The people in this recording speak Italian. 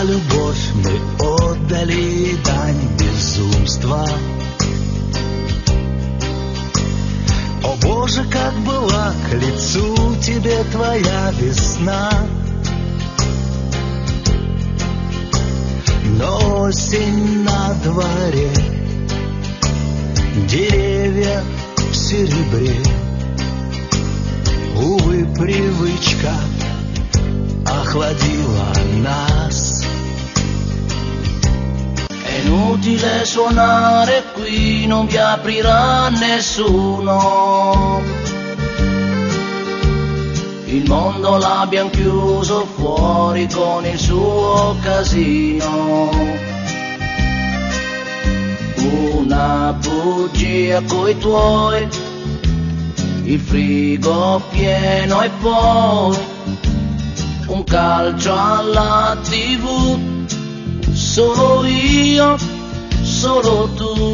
любовь мы отдали дань безумства. О Боже, как была к лицу тебе твоя весна. Но осень на дворе, деревья в серебре. Увы, привычка охладила нас. È inutile suonare qui, non vi aprirà nessuno. Il mondo l'abbiamo chiuso fuori con il suo casino. Una bugia coi tuoi, il frigo pieno e poi un calcio alla TV. Solo io, solo tu.